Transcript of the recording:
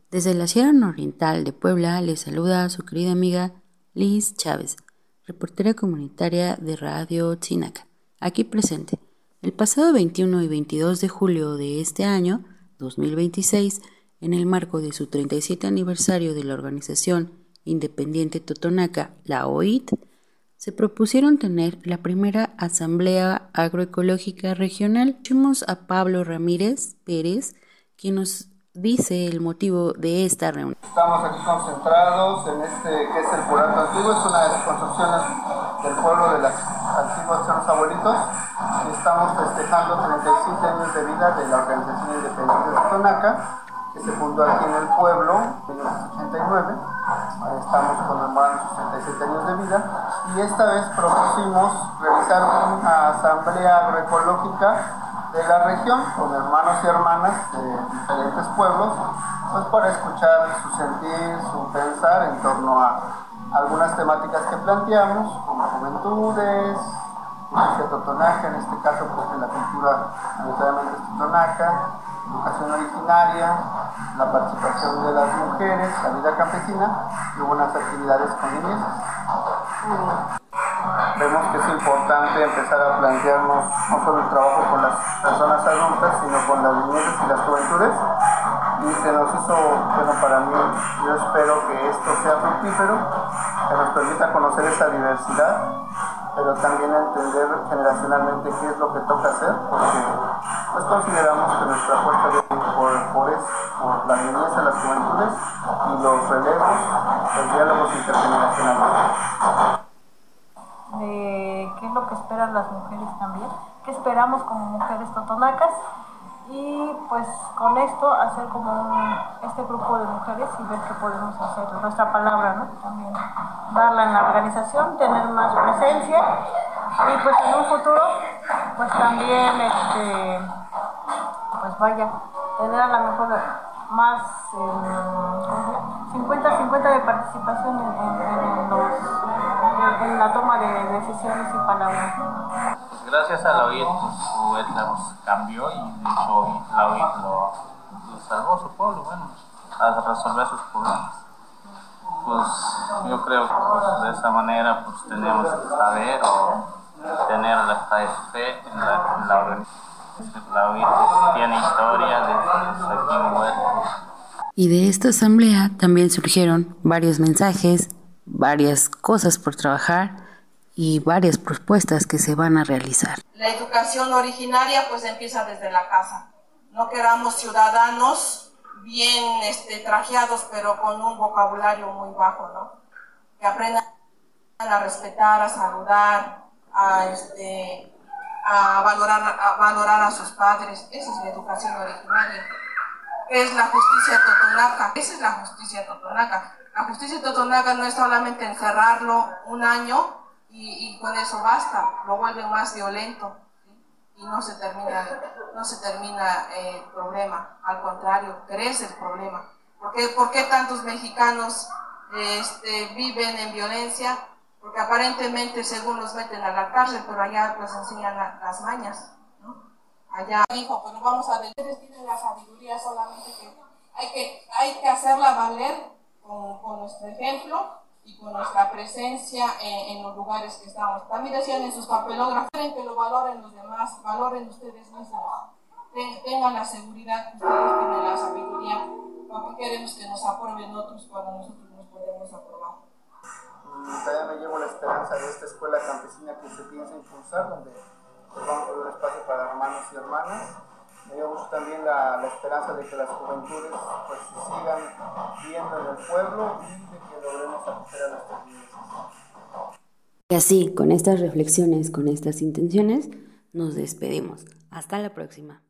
Desde la Sierra Nororiental de Puebla les saluda a su querida amiga Liz Chávez, reportera comunitaria de Radio Tzinaca, aquí presente. El pasado 21 y 22 de julio de este año, 2026, en el marco de su 37 aniversario de la Organización Independiente Totonaca, la OIT, se propusieron tener la primera Asamblea Agroecológica Regional. Escuchemos a Pablo Ramírez Pérez, quien nos dice el motivo de esta reunión. Estamos aquí concentrados en que es el Poblado Antiguo, es una de las construcciones del pueblo de las antiguas de los abuelitos, y estamos festejando 37 años de vida de la Organización Independiente de Totonaca, que se fundó aquí en el pueblo en 1989. Estamos conmemorando sus 37 años de vida, y esta vez propusimos realizar una asamblea agroecológica de la región, con hermanos y hermanas de diferentes pueblos, pues para escuchar su sentir, su pensar en torno a algunas temáticas que planteamos, como juventudes, justicia totonaca, en este caso pues de la cultura mayoritariamente totonaca, educación originaria, la participación de las mujeres, la vida campesina y algunas actividades con niños. Vemos que es importante empezar a plantearnos no solo el trabajo con las personas adultas, sino con las niñeces y las juventudes, y se nos hizo, bueno, para mí, yo espero que esto sea fructífero, que nos permita conocer esa diversidad, pero también entender generacionalmente qué es lo que toca hacer, porque pues consideramos que nuestra apuesta de por la niñez, las juventudes y los relevos, los diálogos intergeneracionales. Qué es lo que esperan las mujeres también, qué esperamos como mujeres totonacas, y pues con esto hacer como este grupo de mujeres y ver qué podemos hacer, nuestra palabra, ¿no? También darla en la organización, tener más presencia, y pues en un futuro pues también pues vaya, tener a lo mejor más 50-50 de participación en la toma de decisiones y palabras. Pues gracias a la OIT, pues nos cambió, y de hecho la OIT lo salvó su pueblo, bueno, a resolver sus problemas. Pues yo creo que pues, de esa manera pues tenemos que saber o tener la fe en la organización. La OIT tiene historia desde aquí en Huelva. Y de esta asamblea también surgieron varios mensajes, varias cosas por trabajar y varias propuestas que se van a realizar. La educación originaria pues empieza desde la casa. No queramos ciudadanos bien trajeados, pero con un vocabulario muy bajo, ¿no? Que aprendan a respetar, a saludar, a valorar a sus padres. Esa es la educación originaria. Es la justicia totonaca. Esa es la justicia totonaca. La justicia totonaca no es solamente encerrarlo un año y con eso basta, lo vuelven más violento, ¿sí? Y no se termina el problema, al contrario, crece el problema. ¿Por qué tantos mexicanos viven en violencia? Porque aparentemente según los meten a la cárcel, pero allá les enseñan las mañas, ¿no? Allá dijo, pero vamos a ver, ustedes tienen la sabiduría, solamente que hay que hacerla valer con nuestro ejemplo y con nuestra presencia en los lugares que estamos. También decían en sus papelógrafos, que lo valoren los demás, valoren ustedes mismos, tengan la seguridad que ustedes tienen la sabiduría, porque queremos que nos aprueben otros cuando nosotros nos podemos aprobar. También me llevo la esperanza de esta escuela campesina que se piensa impulsar, donde pues, vamos a tener un espacio para hermanos y hermanas. Me llevo también la esperanza de que las juventudes pues, se sigan viendo en el pueblo y de que logremos acoger a nuestros niños. Y así, con estas reflexiones, con estas intenciones, nos despedimos. Hasta la próxima.